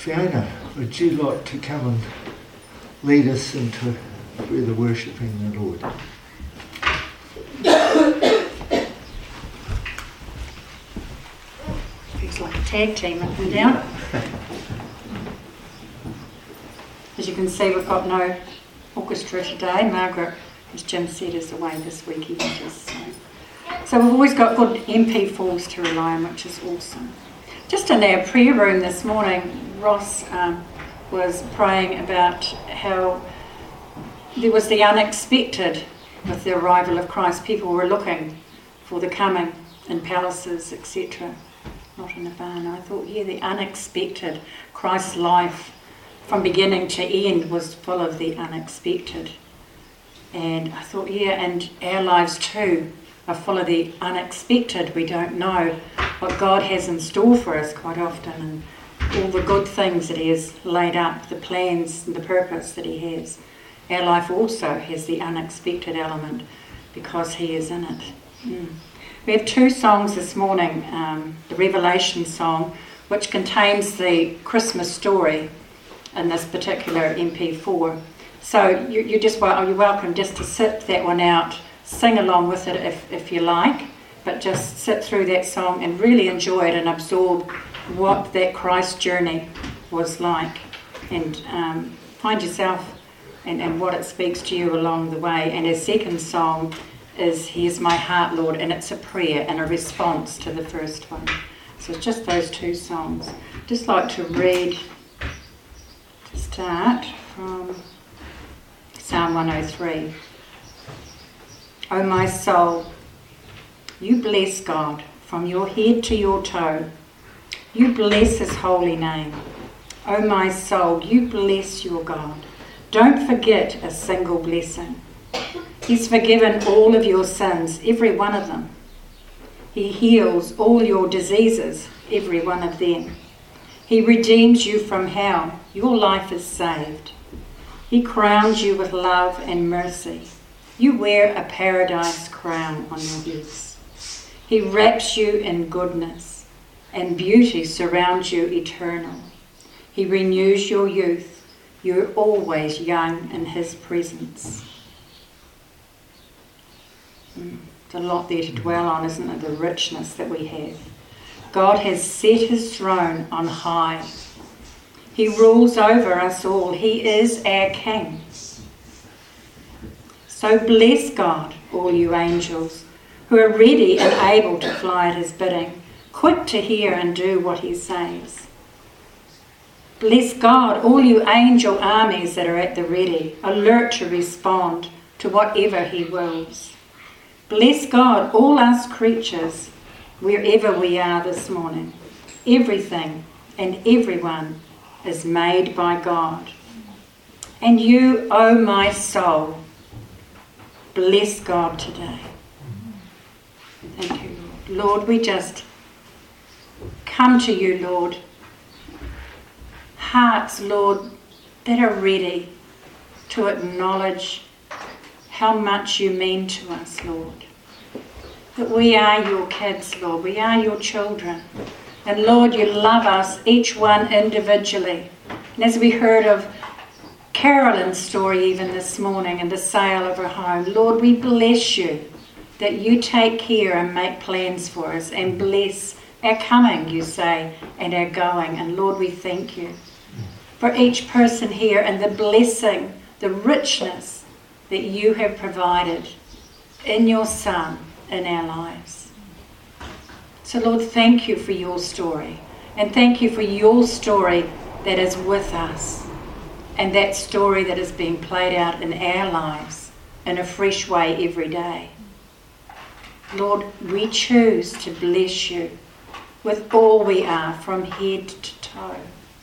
Fiona, would you like to come and lead us into further worshipping the Lord? Feels like a tag team up and down. As you can see, we've got no orchestra today. Margaret, as Jim said, is away this week. So we've always got good MP4s to rely on, which is awesome. Just in our prayer room this morning, Ross was praying about how there was the unexpected with the arrival of Christ. People were looking for the coming in palaces, etc., not in a barn. I thought, the unexpected. Christ's life from beginning to end was full of the unexpected. And I thought, and our lives too are full of the unexpected. We don't know what God has in store for us quite often, and all the good things that He has laid up, the plans and the purpose that He has. Our life also has the unexpected element because He is in it. We have two songs this morning. The Revelation song, which contains the Christmas story in this particular MP4. So you're welcome just to sit that one out, sing along with it if you like, but just sit through that song and really enjoy it and absorb what that Christ journey was like, and find yourself and what it speaks to you along the way. And our second song is Here's My Heart, Lord, and it's a prayer and a response to the first one. So it's just those two songs. Just like to read, to start from Psalm 103. O my soul, you bless God from your head to your toe. You bless His holy name. O my soul, you bless your God. Don't forget a single blessing. He's forgiven all of your sins, every one of them. He heals all your diseases, every one of them. He redeems you from hell. Your life is saved. He crowns you with love and mercy. You wear a paradise crown on your heads. He wraps you in goodness, and beauty surrounds you eternal. He renews your youth. You're always young in His presence. It's a lot there to dwell on, isn't it? The richness that we have. God has set His throne on high. He rules over us all. He is our King. So bless God, all you angels, who are ready and able to fly at His bidding, quick to hear and do what He says. Bless God, all you angel armies that are at the ready, alert to respond to whatever He wills. Bless God, all us creatures, wherever we are this morning. Everything and everyone is made by God. And you, O my soul, bless God today. Thank you, Lord. Lord, we just come to you, Lord. Hearts, Lord, that are ready to acknowledge how much you mean to us, Lord. That we are your kids, Lord. We are your children. And Lord, you love us, each one individually. And as we heard of Carolyn's story even this morning and the sale of her home, Lord, we bless you that you take care and make plans for us and bless our coming, you say, and our going. And Lord, we thank you for each person here and the blessing, the richness that you have provided in your Son in our lives. So Lord, thank you for your story, and thank you for your story that is with us, and that story that is being played out in our lives in a fresh way every day. Lord, we choose to bless you with all we are from head to toe.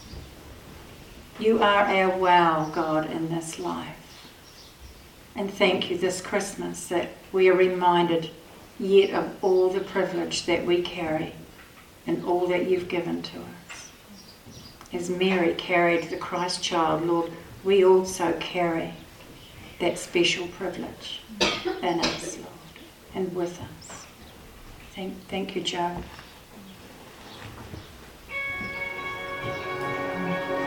You are our wow, God, in this life. And thank you this Christmas that we are reminded yet of all the privilege that we carry and all that you've given to us. As Mary carried the Christ child, Lord, we also carry that special privilege in us, Lord, and with us. Thank you, Joe.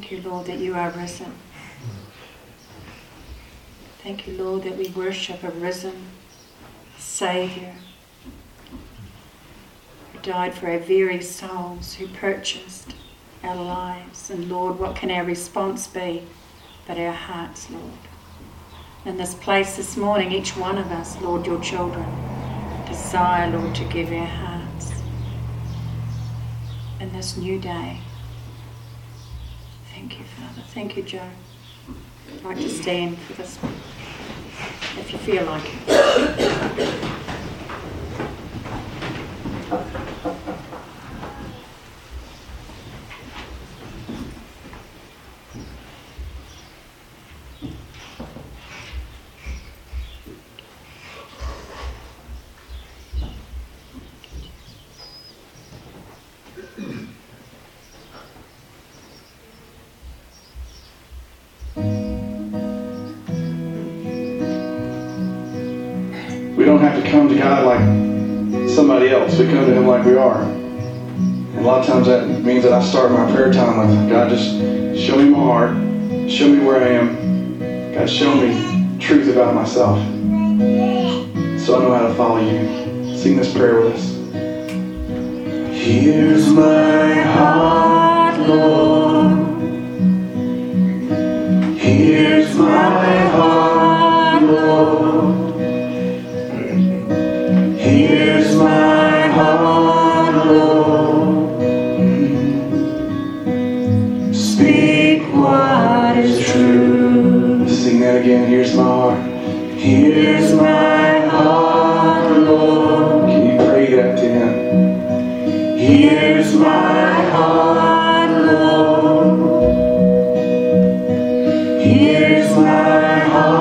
Thank you, Lord, that you are risen. Thank you, Lord, that we worship a risen Saviour who died for our very souls, who purchased our lives. And Lord, what can our response be but our hearts, Lord? In this place this morning, each one of us, Lord, your children, desire, Lord, to give our hearts in this new day. Thank you, Father. Thank you, Joe. I'd like to stand for this one, if you feel like it. We don't have to come to God like somebody else. We come to Him like we are. And a lot of times that means that I start my prayer time with, God, just show me my heart. Show me where I am. God, show me truth about myself so I know how to follow you. Sing this prayer with us. Here's my heart, Lord. Here's my heart, Lord. Here's my heart, Lord. Speak what is true. Sing that again. Here's my heart. Here's my heart, Lord. Can you pray that to Him? Here's my heart, Lord. Here's my heart.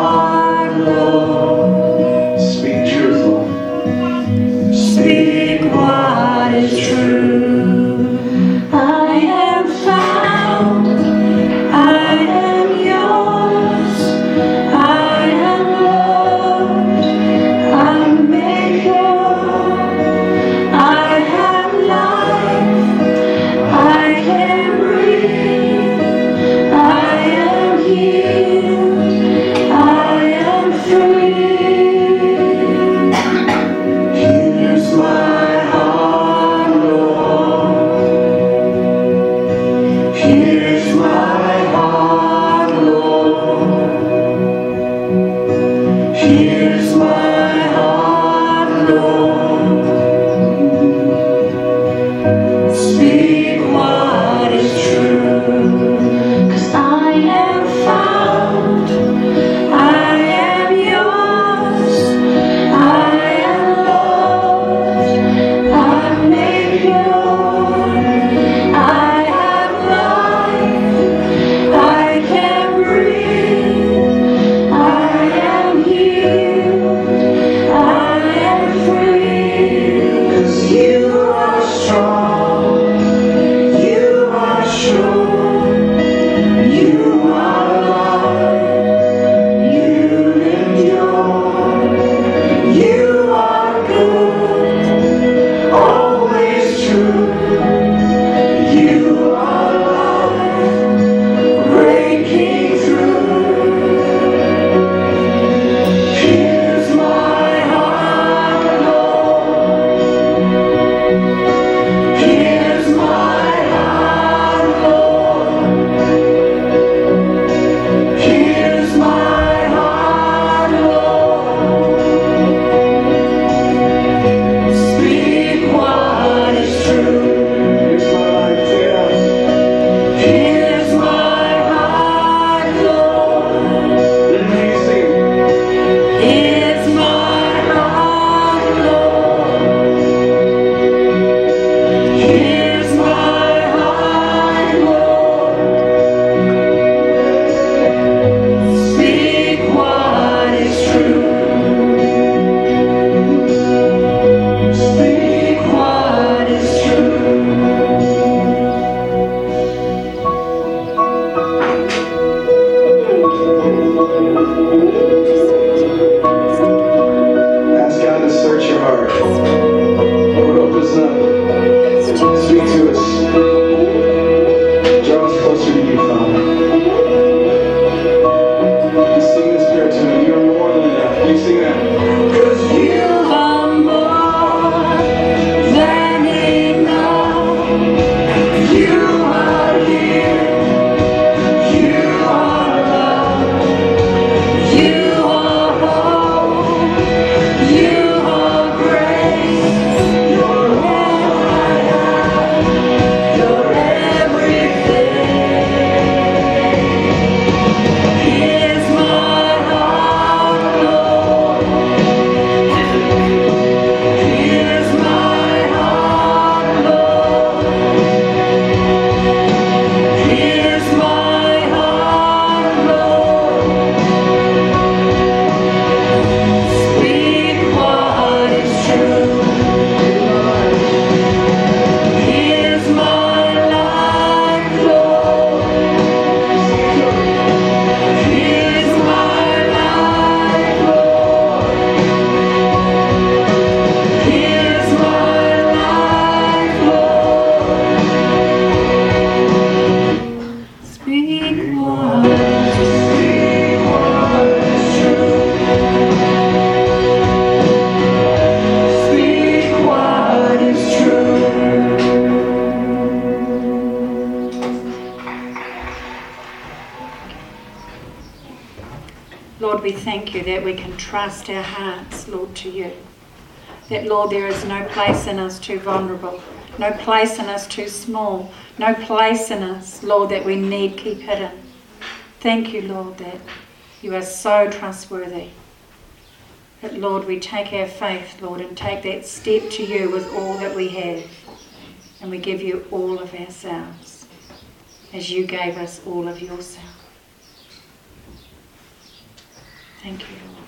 that we can trust our hearts, Lord, to you. That, Lord, there is no place in us too vulnerable, no place in us too small, no place in us, Lord, that we need keep hidden. Thank you, Lord, that you are so trustworthy. That, Lord, we take our faith, Lord, and take that step to you with all that we have. And we give you all of ourselves, as you gave us all of yourself. Thank you, Lord.